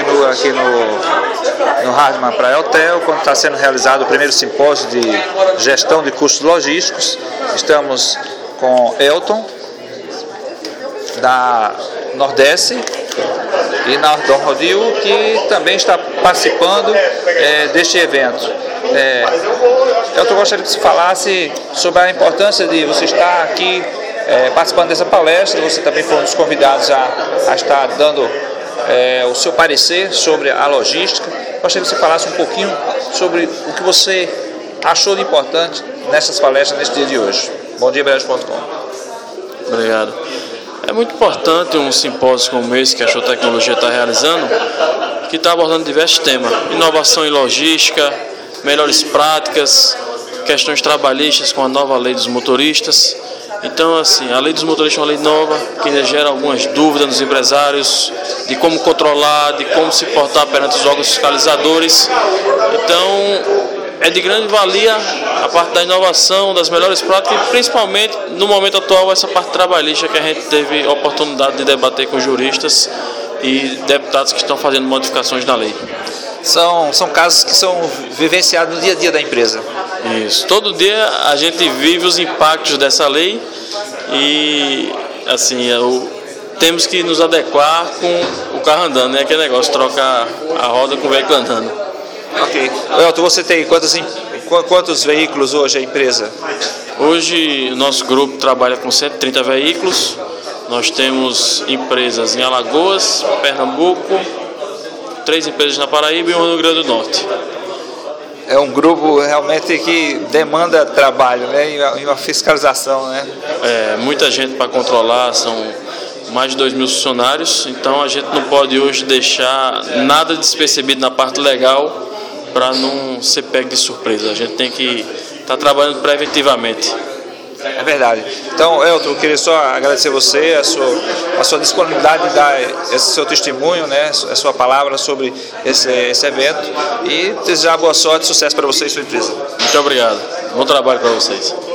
continua aqui no Hardman Praia Hotel, quando está sendo realizado o primeiro simpósio de gestão de custos logísticos. Estamos com Elton, da Nordeste, e Nardon Rodil, que também está participando deste evento. Elton, gostaria que você falasse sobre a importância de você estar aqui participando dessa palestra. Você também foi um dos convidados a estar dando o seu parecer sobre a logística. Gostaria que você falasse um pouquinho sobre o que você achou de importante nessas palestras nesse dia de hoje. BomDiaBreves.com. Obrigado. É muito importante um simpósio como esse que a Show Tecnologia está realizando, que está abordando diversos temas: inovação em logística, melhores práticas, questões trabalhistas com a nova lei dos motoristas. Então, assim, a lei dos motoristas é uma lei nova que gera algumas dúvidas nos empresários de como controlar, de como se portar perante os órgãos fiscalizadores. Então, é de grande valia a parte da inovação, das melhores práticas e principalmente, no momento atual, essa parte trabalhista que a gente teve a oportunidade de debater com juristas e deputados que estão fazendo modificações na lei. São casos que são vivenciados no dia a dia da empresa. Isso. Todo dia a gente vive os impactos dessa lei e, assim, temos que nos adequar com o carro andando, né? Aquele negócio, trocar a roda com o veículo andando. Ok. Elton, você tem quantos veículos hoje a empresa? Hoje o nosso grupo trabalha com 130 veículos. Nós temos empresas em Alagoas, Pernambuco, 3 empresas na Paraíba e uma no Rio Grande do Norte. É um grupo realmente que demanda trabalho, né? E uma fiscalização, né? Muita gente para controlar, são mais de 2.000 funcionários, então a gente não pode hoje deixar nada despercebido na parte legal para não ser pego de surpresa. A gente tem que estar trabalhando preventivamente. É verdade. Então, Elton, eu queria só agradecer você, a sua disponibilidade de dar esse seu testemunho, né, a sua palavra sobre esse evento, e desejar boa sorte e sucesso para você e sua empresa. Muito obrigado. Bom trabalho para vocês.